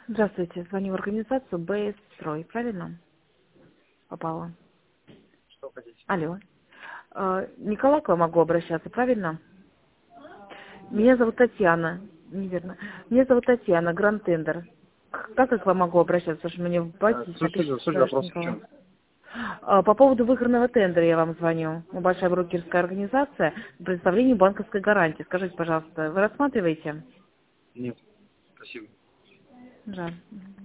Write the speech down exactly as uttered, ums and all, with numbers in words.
Здравствуйте, звоню в организацию БС-строй, правильно? Попала. Что хотите? Алло. Э, Николай, к вам могу обращаться, правильно? Меня зовут Татьяна. Неверно. Меня зовут Татьяна, Гранд Тендер. Как я к вам могу обращаться, потому что мне в А, базе Суть, пишет, суть, суть что вопроса в Николай. чем? А, По поводу выигранного тендера я вам звоню. Мы большая брокерская организация по предоставлению банковской гарантии. Скажите, пожалуйста, вы рассматриваете? Нет. Спасибо. Жаль.